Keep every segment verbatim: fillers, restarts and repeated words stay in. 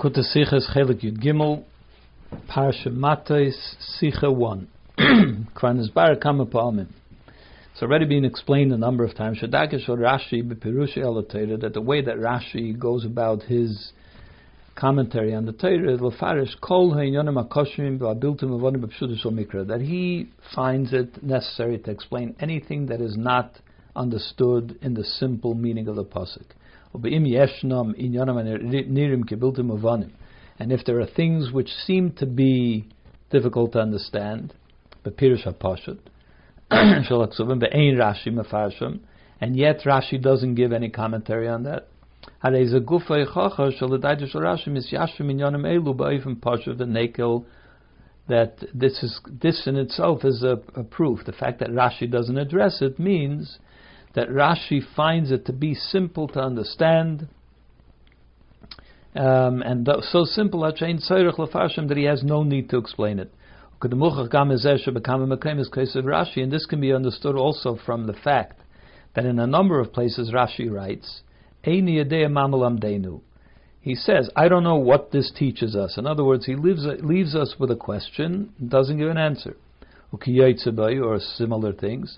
Likutei Sichos Chelik Yud Gimel, Parsha Matos, Sicha one. Kvanis Bar Kama Pa'amim. It's already been explained a number of times. Shadakesh or Rashi b'Pirushi el Torah, that the way that Rashi goes about his commentary on the Torah, l'farish kol ha'inyonim ha'koshrim v'abiltim avonim b'pshutos u'mikra, that he finds it necessary to explain anything that is not understood in the simple meaning of the pasuk. U'be'im yeshnam inyonim nirim kebiltim avonim, and if there are things which seem to be difficult to understand, b'pirush ha'pashut, and yet Rashi doesn't give any commentary on that. That this is this in itself is a, a proof. The fact that Rashi doesn't address it means that Rashi finds it to be simple to understand, um, and th- so simple that he has no need to explain it. And this can be understood also from the fact that in a number of places Rashi writes, he says, I don't know what this teaches us. In other words, he leaves, leaves us with a question, doesn't give an answer. Or similar things.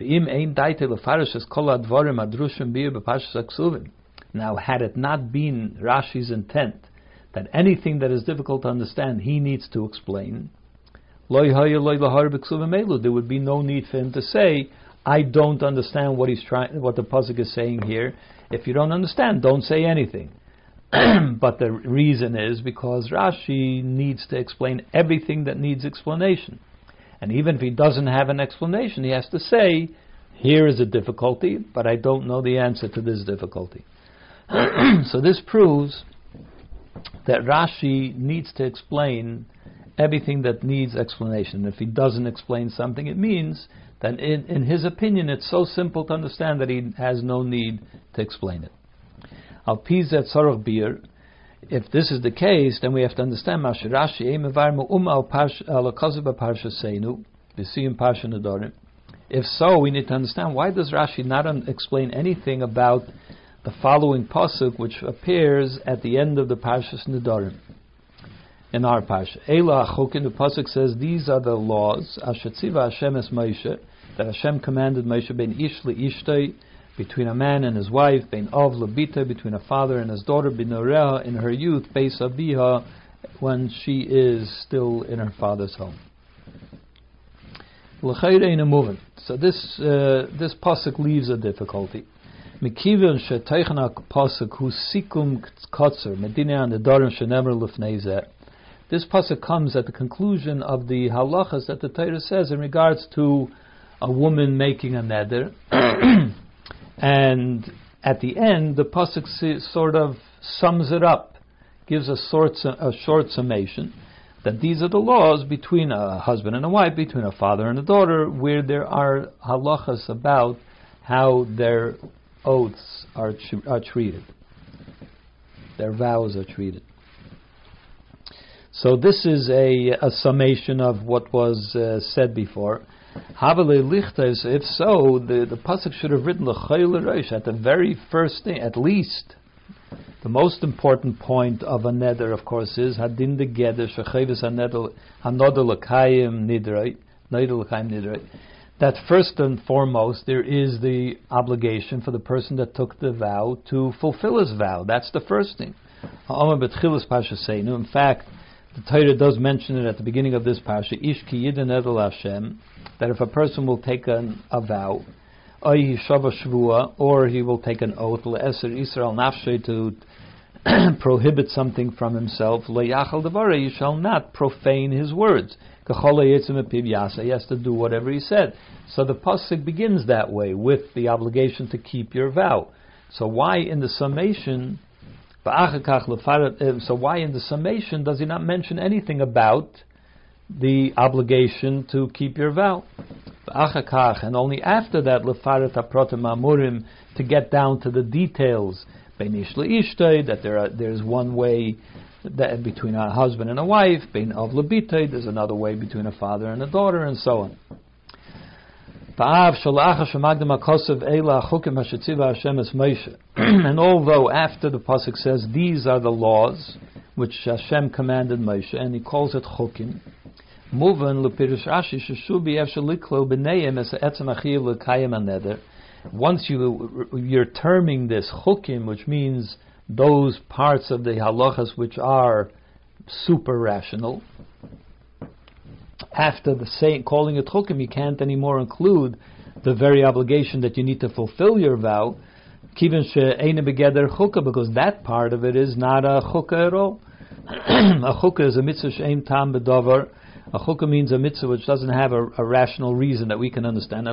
Now, had it not been Rashi's intent that anything that is difficult to understand, he needs to explain, there would be no need for him to say, I don't understand what he's trying, what the pasuk is saying here. If you don't understand, don't say anything. But the reason is because Rashi needs to explain everything that needs explanation. And even if he doesn't have an explanation, he has to say, here is a difficulty, but I don't know the answer to this difficulty. So this proves that Rashi needs to explain everything that needs explanation. If he doesn't explain something, it means that in, in his opinion it's so simple to understand that he has no need to explain it. Al pizet sorach bir. If this is the case, then we have to understand Rashi If so, we need to understand, why does Rashi not un- explain anything about the following pasuk which appears at the end of the Parshas Nedarim? In our parsha, Eila Achokin, the pasuk says, these are the laws Asher Tziva Hashem es Moshe, that Hashem commanded Moshe, ben ish leishtay, between a man and his wife, ben av lebita, between a father and his daughter, ben noreha, in her youth, beis aviha, when she is still in her father's home. L'chayre in a movement. So this uh, this pasuk leaves a difficulty. Mikivon sheteichna pasuk hu sikum kotzer medina and the darim shenemer lefnei zeh. This pasuk comes at the conclusion of the halachas that the Torah says in regards to a woman making a neder, and at the end the pasuk sort of sums it up, gives a short a short summation that these are the laws between a husband and a wife, between a father and a daughter, where there are halachas about how their oaths are are treated, their vows are treated. So this is a, a summation of what was uh, said before. If so, the, the pasuk should have written at the very first thing, at least. The most important point of a neder, of course, is hadin de geder shecheves hanodel l'kayim nidrei, nodel l'kayim nidrei. That first and foremost, there is the obligation for the person that took the vow to fulfill his vow. That's the first thing. In fact, the Torah does mention it at the beginning of this parsha, Ish ki yidin edel Hashem, that if a person will take an, a vow, or he will take an oath, le'eser Yisrael nafshe, to prohibit something from himself, le'yachal devare, you shall not profane his words. He has to do whatever he said. So the pasuk begins that way, with the obligation to keep your vow. So why in the summation So why in the summation does he not mention anything about the obligation to keep your vow? And only after that, to get down to the details, that there are, there's one way that between a husband and a wife, there's another way between a father and a daughter, and so on. And although after the pasuk says these are the laws which Hashem commanded Moshe, and he calls it chukim. Muvan lepirush Rashi sheshubi evshaliklo b'neim es etzem achiv lekayim aneder. Once you you're terming this chukim, which means those parts of the halachas which are super rational. After the saying, calling it chukim, you can't anymore include the very obligation that you need to fulfill your vow, kivin she'eina begeder chukah, because that part of it is not a chukah at all. A chukah is a mitzvah she'ein tam b'davar. A chukah means a mitzvah which doesn't have a, a rational reason that we can understand.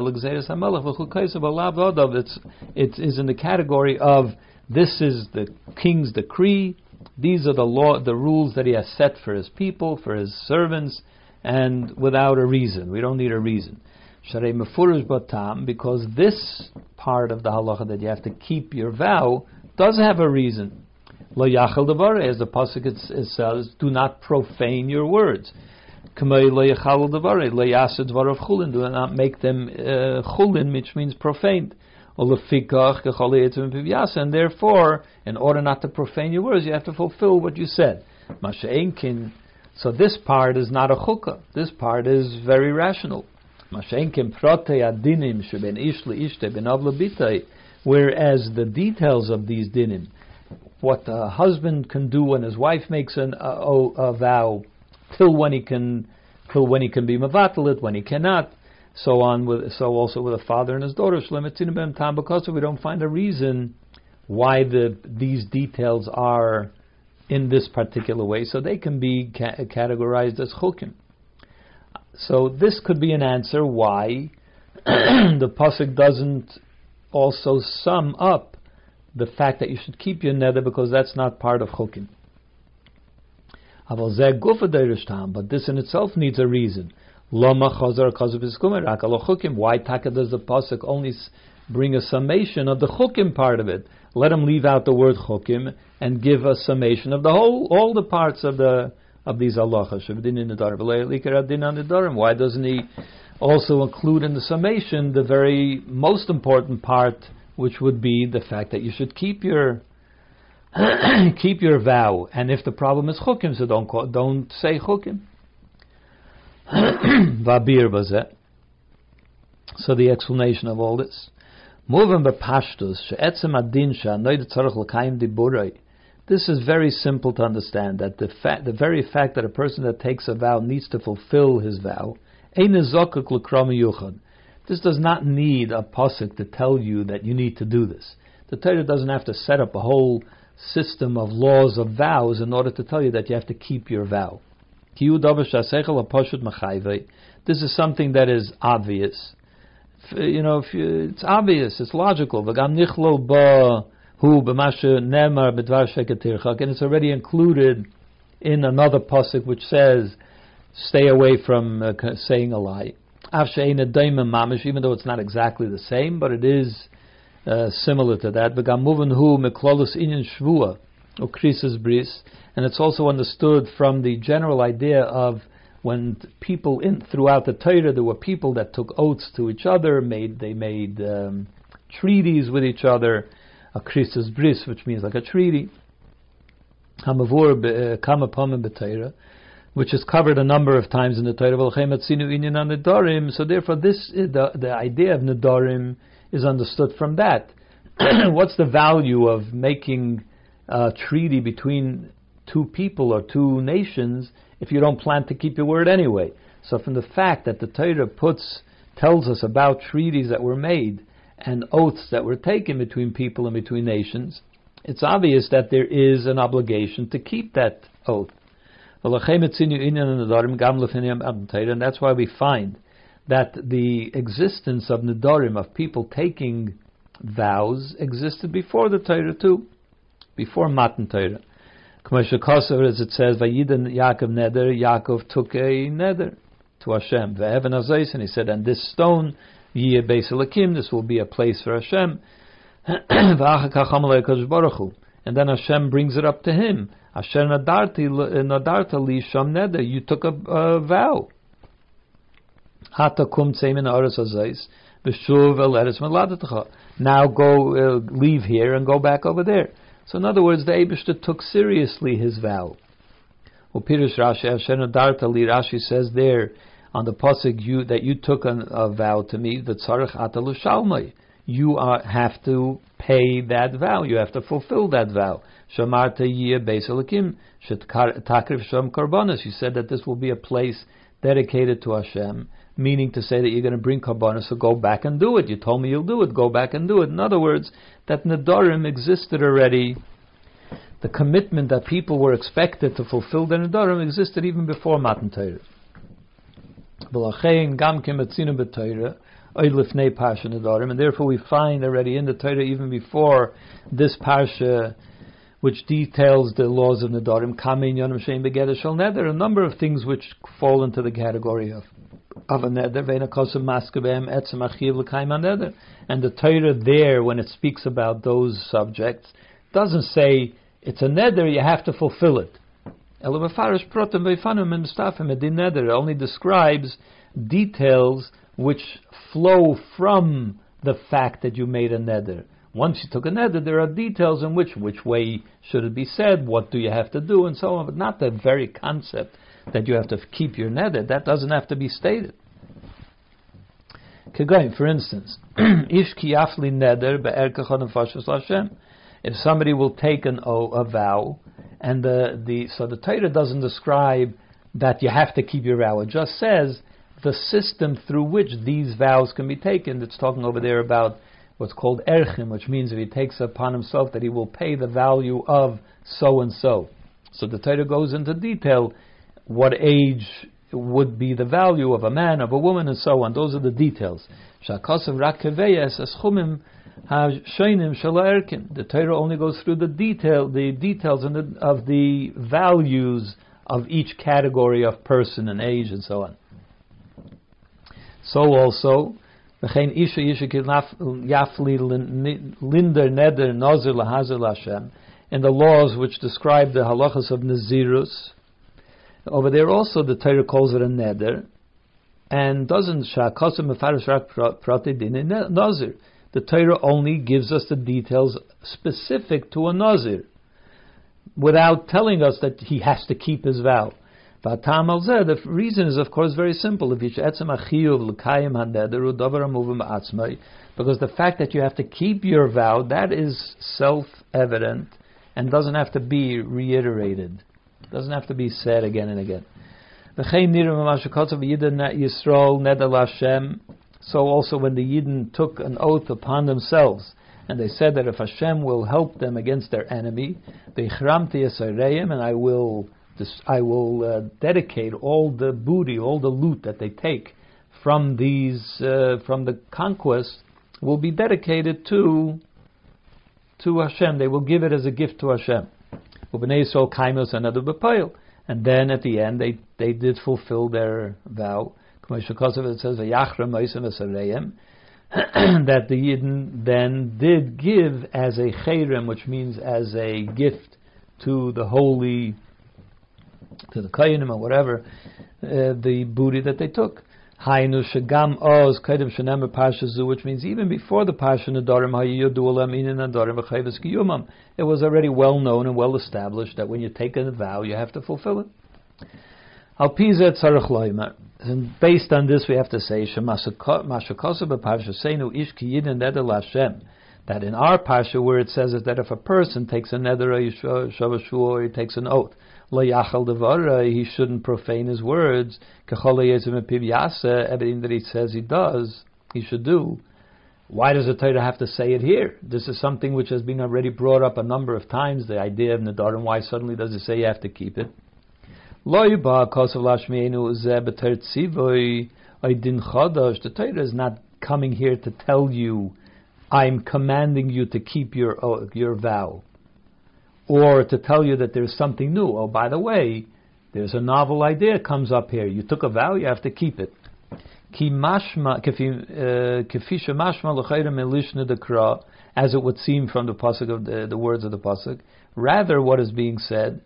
It's, it is in the category of this is the king's decree, these are the law, the rules that he has set for his people, for his servants, and without a reason. We don't need a reason. Sharei mefurish batam, because this part of the halacha that you have to keep your vow does have a reason. Lo yachal devarei, as the pasuk it, it says, do not profane your words. Kamei lo yachal devarei, lo yaseh dvarav chulin, do not make them uh, chulin, which means profaned. And therefore, in order not to profane your words, you have to fulfill what you said. So this part is not a chukah. This part is very rational. Whereas the details of these dinim, what a husband can do when his wife makes an, a, a vow, till when he can, till when he can be mavatal, when he cannot, so on. With so also with a father and his daughter, because we don't find a reason why the these details are in this particular way, so they can be ca- categorized as chukim. So this could be an answer why the pasuk doesn't also sum up the fact that you should keep your neder, because that's not part of chukim. But this in itself needs a reason. Why taka does the pasuk only bring a summation of the chukim part of it? Let him leave out the word chukim and give a summation of the whole, all the parts of the of these halachas. Why doesn't he also include in the summation the very most important part, which would be the fact that you should keep your keep your vow? And if the problem is chukim, so don't call, don't say chukim. So the explanation of all this. This is very simple to understand, that the fact, the very fact that a person that takes a vow needs to fulfill his vow, this does not need a pasuk to tell you that you need to do this. The Torah doesn't have to set up a whole system of laws of vows in order to tell you that you have to keep your vow. This is something that is obvious. You know, if you, it's obvious, it's logical. And it's already included in another pasuk which says, stay away from uh, saying a lie. Even though it's not exactly the same, but it is uh, similar to that. And it's also understood from the general idea of when people in throughout the Torah, there were people that took oaths to each other, made they made um, treaties with each other, a krisis bris, which means like a treaty, hamavur kamapam b'Torah, which is covered a number of times in the Torah. So therefore, this the the idea of nedarim is understood from that. What's the value of making a treaty between two people or two nations if you don't plan to keep your word anyway? So from the fact that the Torah puts tells us about treaties that were made and oaths that were taken between people and between nations, it's obvious that there is an obligation to keep that oath. And that's why we find that the existence of nedarim, of people taking vows, existed before the Torah too, before Matan Torah. As it says, Vayidan Yaakov neder, Yaakov took a neder to Hashem. Ve'evan hazayis, and he said, and this stone, Yiyeh Beis Elokim, this will be a place for Hashem. And then Hashem brings it up to him. Asher nadarta li sham neder, you took a, a vow. Hata kum tzeimin ha'aretz hazayis, v'shuv el eretz meladetecha. Now go, uh, leave here and go back over there. So in other words, the Eibishter took seriously his vow. Upirish Rashi Asher Nadarta Li, Rashi says there on the pasuk you that you took an, a vow to me, the tzarich atalu shalmai. You are, have to pay that vow. You have to fulfill that vow. Shamarta yeh beis Elokim shetakriv sham karbanos. You said that this will be a place dedicated to Hashem, meaning to say that you're going to bring karbanos, so go back and do it. You told me you'll do it. Go back and do it. In other words, that nedarim existed already. The commitment that people were expected to fulfill the nedarim existed even before Matan Torah. And therefore we find already in the Torah, even before this parsha, which details the laws of nedarim, a number of things which fall into the category of of a neder. And the Torah there, when it speaks about those subjects, doesn't say it's a neder, you have to fulfill it. It only describes details which flow from the fact that you made a neder. Once you took a neder, there are details in which which way should it be said, what do you have to do, and so on, but not the very concept that you have to keep your neder. That doesn't have to be stated. For instance, if somebody will take an o, a vow, and the, the so the Torah doesn't describe that you have to keep your vow. It just says the system through which these vows can be taken. It's talking over there about what's called erchim, which means if he takes upon himself that he will pay the value of so and so. So the Torah goes into detail what age would be the value of a man, of a woman, and so on. Those are the details. The Torah only goes through the detail, the details of the, of the values of each category of person and age and so on. So also, in the laws which describe the halachas of Nazirus, over there also the Torah calls it a neder, and doesn't sha'akosim mefarish rak prati din nazir. The Torah only gives us the details specific to a nazir, without telling us that he has to keep his vow. The reason is, of course, very simple. Because the fact that you have to keep your vow, that is self-evident and doesn't have to be reiterated. Doesn't have to be said again and again. So also when the Yidden took an oath upon themselves, and they said that if Hashem will help them against their enemy, and I will I will uh, dedicate all the booty, all the loot that they take from these uh, from the conquest, will be dedicated to to Hashem. They will give it as a gift to Hashem. And then at the end, they, they did fulfill their vow. It says that the Yidden then did give as a cherem, which means as a gift to the holy, to the kohenim or whatever, uh, the booty that they took. Which means even before the Parsha Nedarim, it was already well known and well established that when you take a vow, you have to fulfill it. And based on this, we have to say that in our Parsha, where it says that if a person takes a neder, or he takes an oath, he shouldn't profane his words. Everything that he says he does, he should do. Why does the Torah have to say it here? This is something which has been already brought up a number of times, the idea of nedarim. Why suddenly does it say you have to keep it? The Torah is not coming here to tell you, I'm commanding you to keep your your vow, or to tell you that there's something new. Oh, by the way, there's a novel idea comes up here. You took a vow, you have to keep it. As it would seem from the pasuk of the, the words of the pasuk. Rather, what is being said,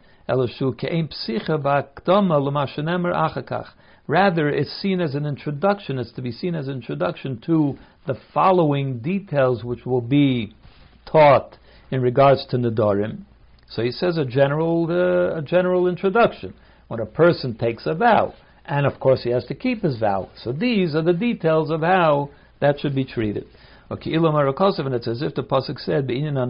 rather, it's seen as an introduction. It's to be seen as an introduction to the following details which will be taught in regards to nedarim. So he says a general, uh, a general introduction. when a person takes a vow. And of course he has to keep his vow. So these are the details of how that should be treated. Okay, and it's as if the pasuk said,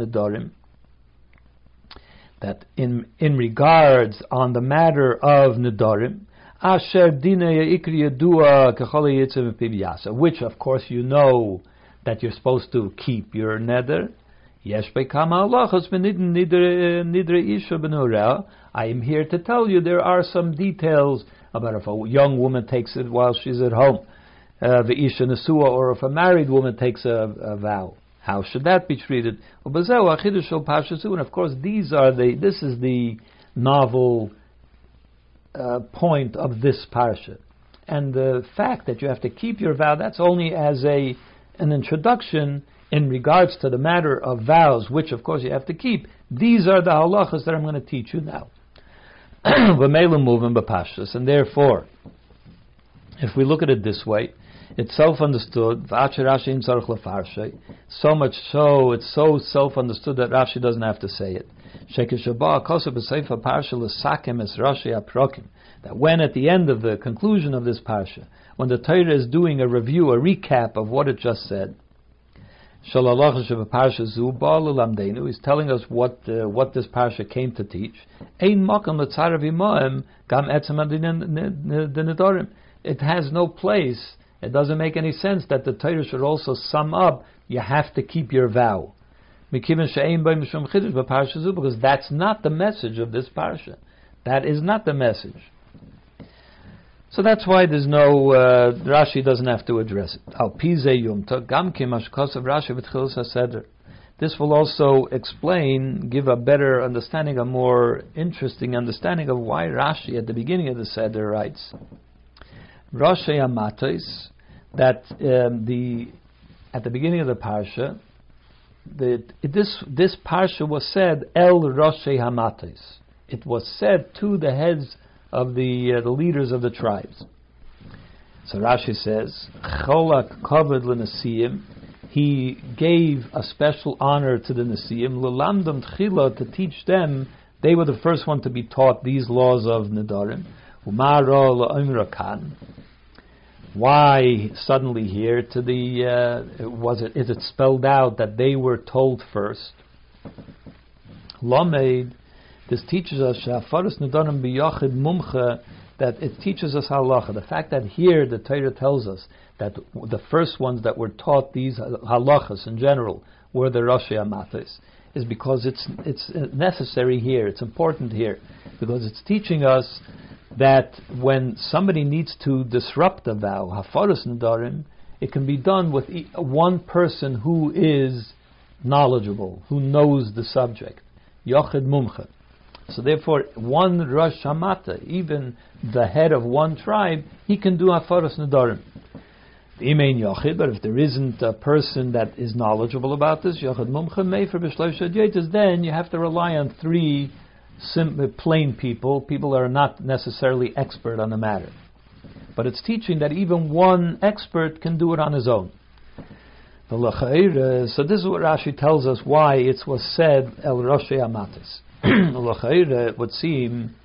that in in regards on the matter of Nedarim, Asher Dinei Ikri Yadua Kechol Yitzim Pibiyasa, which of course you know that you're supposed to keep your neder. Yesh Beikama Halachos Nidre Isha Benurah. I am here to tell you there are some details about if a young woman takes it while she's at home, uh, the Isha Nesua, or if a married woman takes a, a vow. How should that be treated? And of course, these are the. This is the novel uh, point of this parsha, and the fact that you have to keep your vow. That's only as a an introduction in regards to the matter of vows, which of course you have to keep. These are the halachas that I'm going to teach you now. And therefore, if we look at it this way, it's self-understood. So much so, it's so self-understood that Rashi doesn't have to say it. That when at the end of the conclusion of this parsha, when the Torah is doing a review, a recap of what it just said, he's telling us what uh, what this parsha came to teach. It has no place. It doesn't make any sense that the Torah should also sum up, you have to keep your vow. Because that's not the message of this parsha. That is not the message. So that's why there's no, uh, Rashi doesn't have to address it. This will also explain, give a better understanding, a more interesting understanding of why Rashi at the beginning of the Seder writes, Roshei Amatos, that um, the at the beginning of the parsha, the, this this parsha was said El Roshei Hamatos. It was said to the heads of the uh, the leaders of the tribes. So Rashi says, Cholak Kavod l'Nesiim. He gave a special honor to the Nesiim, L'Lamdam Tchila, to teach them. They were the first one to be taught these laws of Nedarim. Umara l'Oimra Kan. Why suddenly here to the uh, was it is it spelled out that they were told first? Lamed, this teaches us Shafaris Nedarim biyachid mumcha, that it teaches us halacha. The fact that here the Torah tells us that the first ones that were taught these halachas in general were the Roshei Amatos is because it's it's necessary here. It's important here because it's teaching us that when somebody needs to disrupt a vow, hafaras nedarim, it can be done with one person who is knowledgeable, who knows the subject. Yochid mumcha. So therefore, one Rosh Hamata, even the head of one tribe, he can do hafaras nedarim. Imein yochid, but if there isn't a person that is knowledgeable about this, yochid mumcha mefer b'shloisha dietas, then you have to rely on three Sim, plain people, people that are not necessarily expert on the matter. But it's teaching that even one expert can do it on his own. So this is what Rashi tells us why it was said El Roshei Amatos. It would seem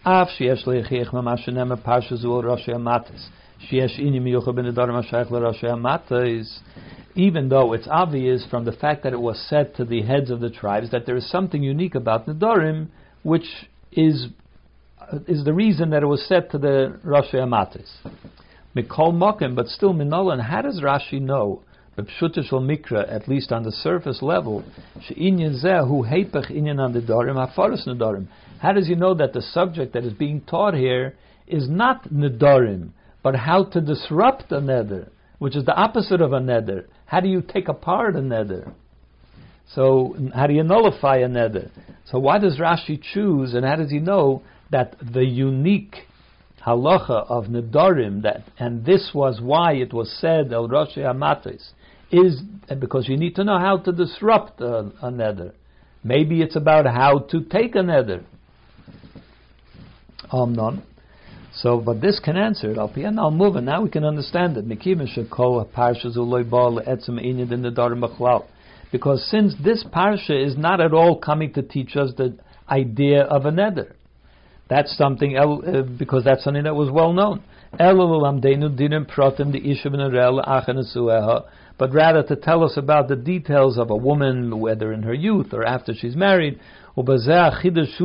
even though it's obvious from the fact that it was said to the heads of the tribes that there is something unique about Nedarim, which is uh, is the reason that it was said to the Roshei Amatos. Mikol Mokim, but still Minolan, how does Rashi know, B'pshutish ol Mikra, at least on the surface level, She'inyan zeh hu heipach inyan an Nedarim, hafaras Nedarim. How does he know that the subject that is being taught here is not Nedarim, but how to disrupt a neder, which is the opposite of a neder? How do you take apart a neder? So how do you nullify a neder? So why does Rashi choose, and how does he know that the unique halacha of nedarim, that and this was why it was said El Roshei Amatos, is because you need to know how to disrupt a, a neder. Maybe it's about how to take a neder. Um, none. So, but this can answer it. Al pi and I'll move, and now we can understand it. Mekiven shekol parshas uloi ba le'etzem inyan in nedarim b'chlal. Because since this parsha is not at all coming to teach us the idea of a neder, That's something el, uh, because that's something that was well known. But rather to tell us about the details of a woman, whether in her youth or after she's married, and that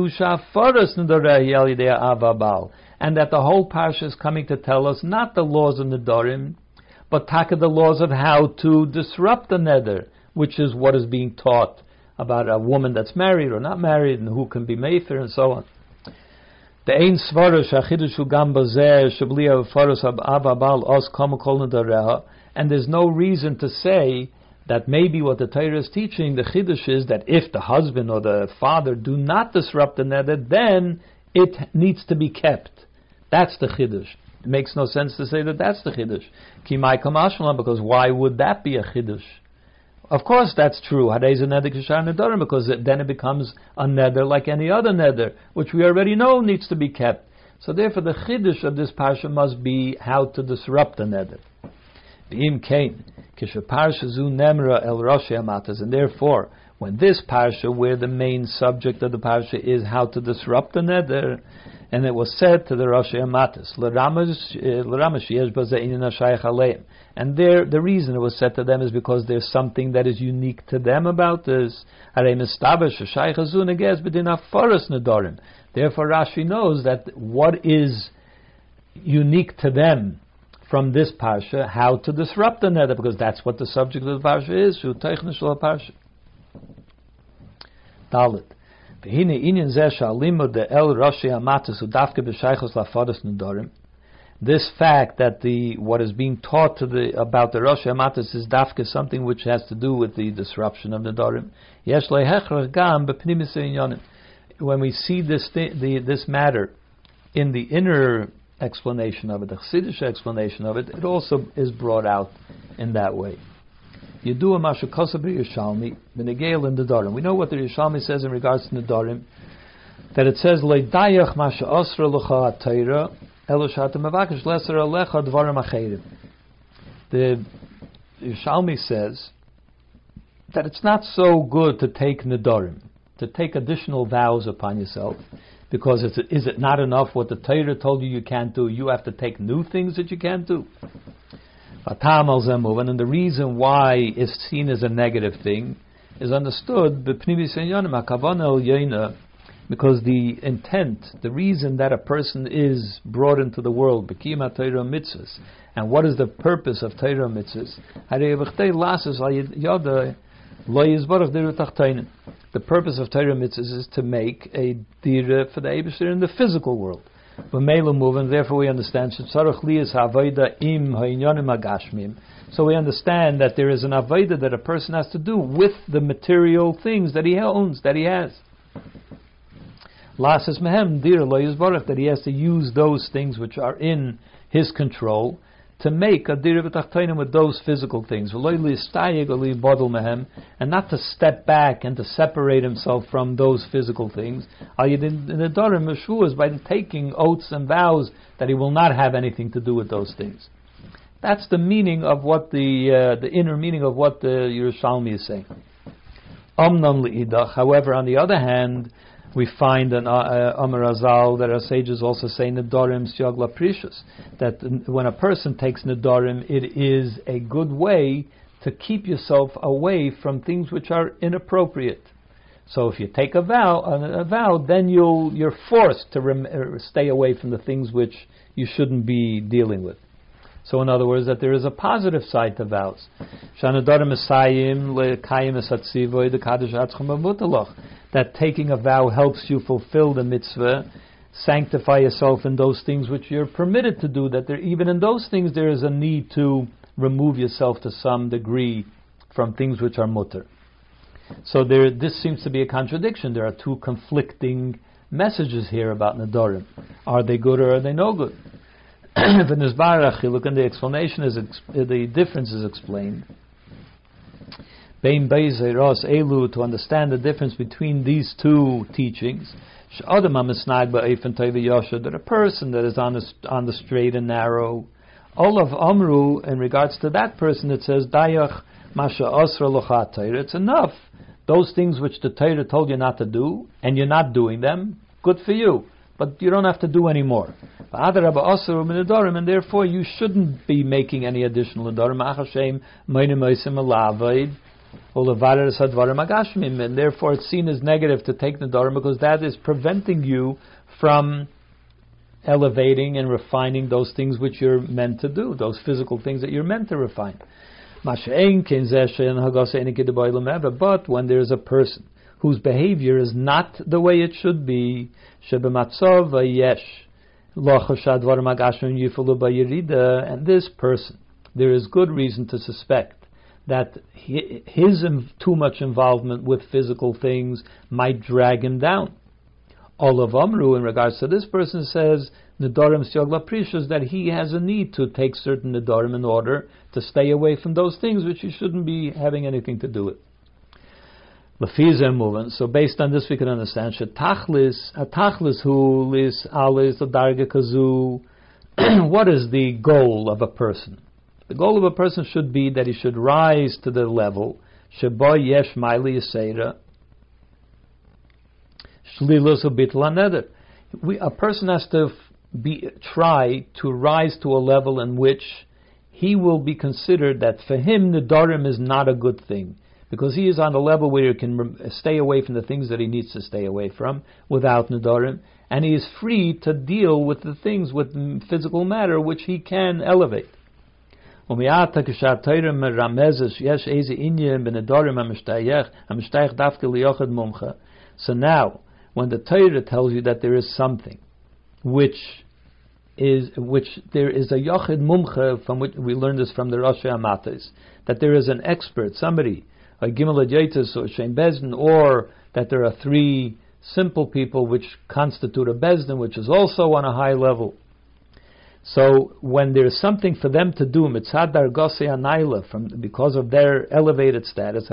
the whole parsha is coming to tell us not the laws of Nedarim, but taka the laws of how to disrupt the neder, which is what is being taught about a woman that's married or not married, and who can be mefer and so on. The ein svara shachidush gam bazeh shabli afaros ababal os kamakol nedareha. And there's no reason to say that maybe what the Torah is teaching, the Chiddush, is that if the husband or the father do not disrupt the neder, then it needs to be kept. That's the Chiddush. It makes no sense to say that that's the Chiddush. Kimai kamashmalan, because why would that be a Chiddush? Of course that's true, because it, then it becomes a neder like any other neder, which we already know needs to be kept. So therefore the Chiddush of this parsha must be how to disrupt the neder. And therefore, when this parsha, where the main subject of the parsha is how to disrupt the neder, and it was said to the Rosh Amatas, and there, the reason it was said to them is because there's something that is unique to them about this. Therefore, Rashi knows that what is unique to them from this parsha, how to disrupt the neder, because that's what the subject of the parsha is. Shu teichna shel parsha. Dalet. V'hine inyan zeh sha'alimud de el Roshi Amatas udavke b'shaychos lafadas nedarim. This fact that the what is being taught to the about the Roshi Amatas is dafke something which has to do with the disruption of nedarim. Yesh lehechrach gam b'pnimis inyanim. When we see this thi- the this matter in the inner explanation of it, the Chassidish explanation of it, it also is brought out in that way. Yedua Masha Kosa B'Yishalmi B'Negel in Nedarim. We know what the Yishalmi says in regards to Nedarim, that it says Leidayach Masha Osra L'cha HaTeira Elo Shata Mevakesh Leser Alecha Dvarim Acherim. The Yishalmi says that it's not so good to take Nedarim, to take additional vows upon yourself. Because it's, is it not enough what the Torah told you you can't do? You have to take new things that you can't do. And the reason why it's seen as a negative thing is understood because the intent, the reason that a person is brought into the world, and what is the purpose of Torah mitzvahs? The purpose of Torah mitzvahs is to make a dira for the Eibusher in the physical world. And therefore we understand so we understand that there is an avodah that a person has to do with the material things that he owns, that he has. That he has to use those things which are in his control to make a dira v'tachtainim with those physical things, and not to step back and to separate himself from those physical things. By taking oaths and vows that he will not have anything to do with those things. That's the meaning of what the uh, the inner meaning of what the Yerushalmi is saying. However, on the other hand, we find an Amar Azal that our sages also say Nedarim Syagla Precious, that when a person takes Nedarim, it is a good way to keep yourself away from things which are inappropriate. So if you take a vow, a, a vow, then you'll you're forced to rem, uh, stay away from the things which you shouldn't be dealing with. So in other words, that there is a positive side to vows. That taking a vow helps you fulfill the mitzvah, sanctify yourself in those things which you're permitted to do, that there, even in those things there is a need to remove yourself to some degree from things which are mutter. So there, this seems to be a contradiction. There are two conflicting messages here about Nedarim. Are they good or are they no good? Look, and the explanation is the difference is explained. To understand the difference between these two teachings, that a person that is on the, on the straight and narrow, Olav Amru, in regards to that person, it says Dayach Masha Osra Locha Torah. It's enough. Those things which the Torah told you not to do, and you're not doing them, good for you. but you don't have to do any more. And therefore you shouldn't be making any additional nedarim. And therefore it's seen as negative to take nedarim because that is preventing you from elevating and refining those things which you're meant to do, those physical things that you're meant to refine. But when there's a person whose behavior is not the way it should be, and this person, there is good reason to suspect that his too much involvement with physical things might drag him down. Olav Amru, in regards to this person, says nedarim siogla prishus, that he has a need to take certain nedarim in order to stay away from those things which he shouldn't be having anything to do with. Lefizem movement. So based on this, we can understand shetachlis atachlis hu lis alis the darga kazu. What is the goal of a person? The goal of a person should be that he should rise to the level sheba yesh maili yisera. We, a person has to be try to rise to a level in which he will be considered that for him nedarim is not a good thing, because he is on a level where he can stay away from the things that he needs to stay away from without nedarim, and he is free to deal with the things with physical matter which he can elevate. So now, when the Torah tells you that there is something which is which there is a yochid mumcha, from which we learn this from the Rosh Hamatas, that there is an expert, somebody, a gimel adyatis or shem bezdin, or that there are three simple people which constitute a bezdin, which is also on a high level. So when there is something for them to do, mitzad dargase anayla, from because of their elevated status,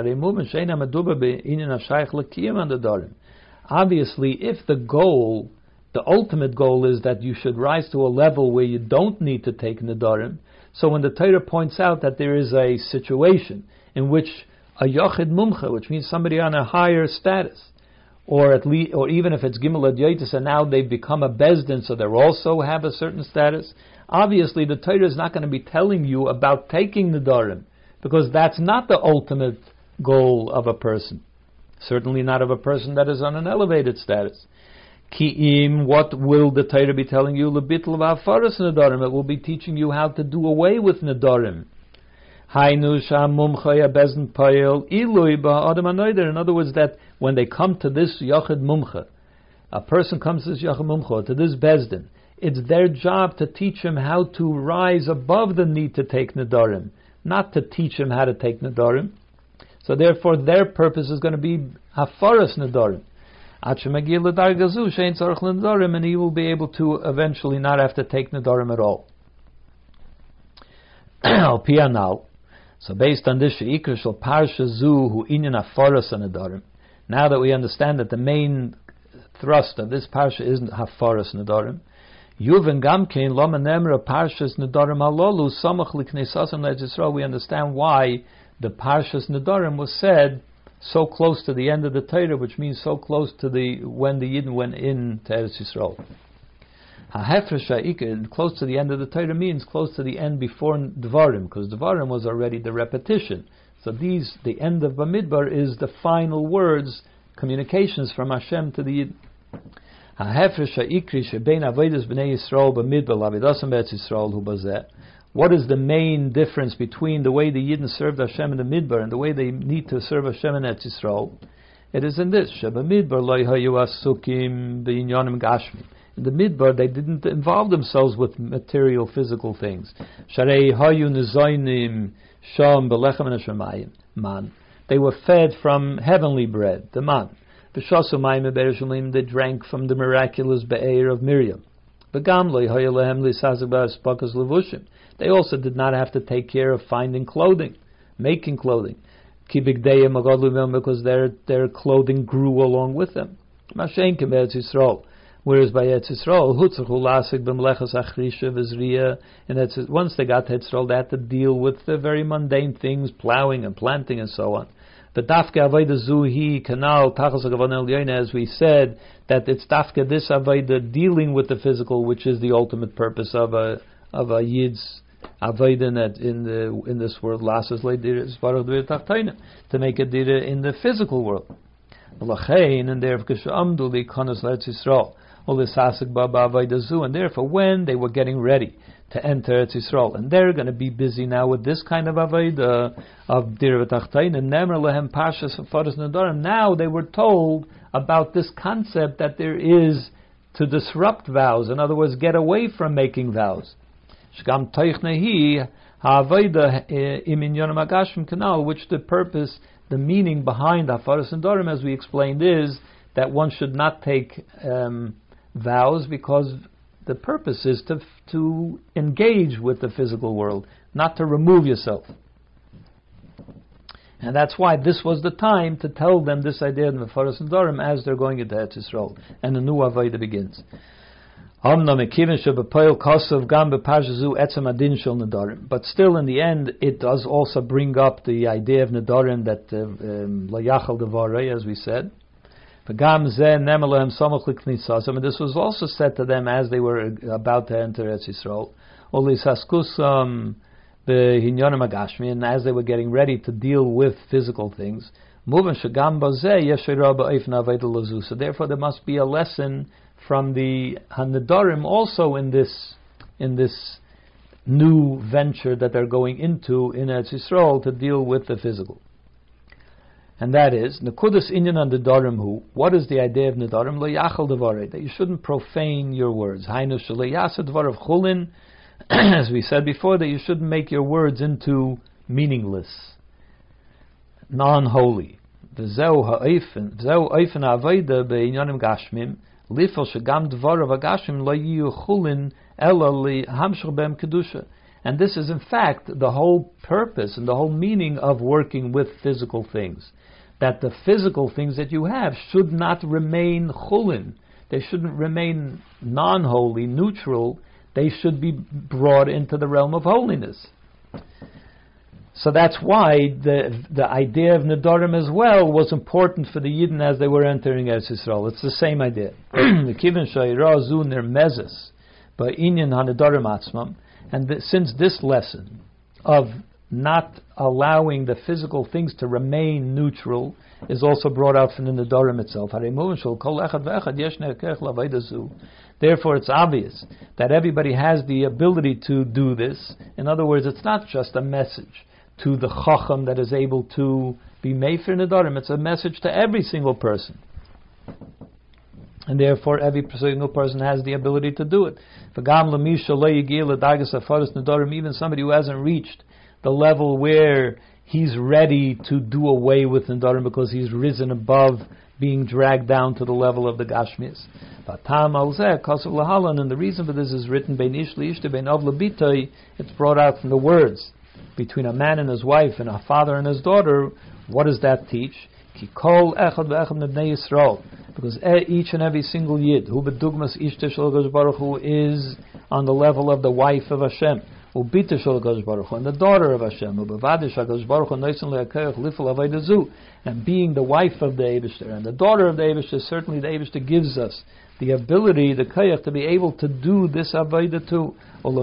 obviously, if the goal, the ultimate goal is that you should rise to a level where you don't need to take nedarim, so when the Torah points out that there is a situation in which a yochid mumcha, which means somebody on a higher status, or at least, or even if it's gimel adyatis and now they've become a bezdin, so they also have a certain status, obviously the Torah is not going to be telling you about taking nedarim, because that's not the ultimate goal of a person. Certainly not of a person that is on an elevated status. Ki'im, what will the Torah be telling you? Lebitl v'afaras nedarim. It will be teaching you how to do away with nedarim. Hainu shamumcha bezn payil ilui ba'adam anoider. In other words, that when they come to this yachid mumcha, a person comes to this yachid mumcha, to this bezdin, it's their job to teach him how to rise above the need to take nedarim, not to teach him how to take nedarim. So therefore, their purpose is going to be hafaras nedarim. And he will be able to eventually not have to take nedarim at all. So based on this, now that we understand that the main thrust of this parsha isn't hafaras nedarim, we understand why the Parshas Nedarim was said so close to the end of the Torah, which means so close to the when the Yidden went in to Eretz Yisrael. Close to the end of the Torah means close to the end before Dvarim, because Dvarim was already the repetition. So these, the end of Bamidbar is the final words, communications from Hashem to the Yidden. What is the main difference between the way the Yidden served Hashem in the Midbar and the way they need to serve Hashem in Eretz Yisrael? It is in this. In the Midbar, they didn't involve themselves with material, physical things. They were fed from heavenly bread, the man. They drank from the miraculous be'er of Miriam. They also did not have to take care of finding clothing, making clothing, because their their clothing grew along with them. Whereas by Eretz Yisrael, and once they got to Eretz Yisrael, they had to deal with the very mundane things, plowing and planting and so on. The dafke avodah zuhi kanal tachas hagavon elyoina, as we said, that it's dafke this avodah dealing with the physical, which is the ultimate purpose of a of a yid's avodah in the in this world. Lasas leidir isbarach d'vir tachtoina, to make a dira in the physical world. L'chein, and therefore k'shamdu l'ikonos l'Eretz Yisrael u'lisasik ba ba'avodah zu, and therefore when they were getting ready to enter Eretz Yisrael, and they're going to be busy now with this kind of avodah of dira v'tachtoina. Nemer lehem pashas afaras nedarim. Now they were told about this concept that there is to disrupt vows. In other words, get away from making vows. Shgam toichnehi ha'avodah iminyon magashim kanal, which the purpose, the meaning behind hafaras nedarim, as we explained, is that one should not take um, vows because the purpose is to to engage with the physical world, not to remove yourself. And that's why this was the time to tell them this idea of Hafaras Nedarim as they're going into Eretz Yisrael, and the new Avodah begins. But still, in the end, it does also bring up the idea of Nedarim that Layachal Devarei, as we said. And this was also said to them as they were about to enter Eretz Yisrael. And as they were getting ready to deal with physical things. So therefore there must be a lesson from the Hanedarim also in this in this new venture that they're going into in Eretz Yisrael to deal with the physical. And that is, Nekudas Inyan and Nedarim hu. What is the idea of Nedarim? Lo yachal devarei, that you shouldn't profane your words. Hainu shelo yaseh dvarav chulin, as we said before, that you shouldn't make your words into meaningless, non-holy. V'zeu ha'ofen, v'zeu ofen ha'avodah be'inyanim gashmim, lifel shegam dvarav ha'gashmim lo yiyu chulin ela li hamshach b'em kedusha. And this is in fact the whole purpose and the whole meaning of working with physical things. That the physical things that you have should not remain chulin. They shouldn't remain non-holy, neutral. They should be brought into the realm of holiness. So that's why the the idea of Nedarim as well was important for the Yidden as they were entering Eretz Yisrael. It's the same idea. The Kivin Shayra Zu Ner Mezes, by Inyan HaNedarim Atzmam. And th- since this lesson of not allowing the physical things to remain neutral is also brought out from the Nedarim itself. Therefore, it's obvious that everybody has the ability to do this. In other words, it's not just a message to the Chacham that is able to be Mefer Nedarim. It's a message to every single person. And therefore, every single person has the ability to do it. Even somebody who hasn't reached the level where he's ready to do away with Nedarim because he's risen above being dragged down to the level of the Gashmis. And the reason for this is written, it's brought out from the words between a man and his wife and a father and his daughter. What does that teach? Because each and every single Yid who bedugmas ishte shel Hakadosh Baruch Hu is on the level of the wife of Hashem, ubita shel Hakadosh Baruch Hu, and the daughter of Hashem, ubevadish Hakadosh Baruch Hu noisen le'akeich lifel avodah zu, and being the wife of the Eibishter and the daughter of the Eibishter, certainly the Eibishter gives us the ability, the koyach, to be able to do this avodah too.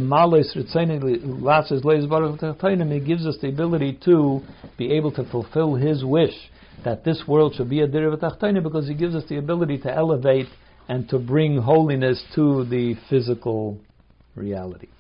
He gives us the ability to be able to fulfill His wish that this world should be a dira v'tachtoina, because He gives us the ability to elevate and to bring holiness to the physical reality.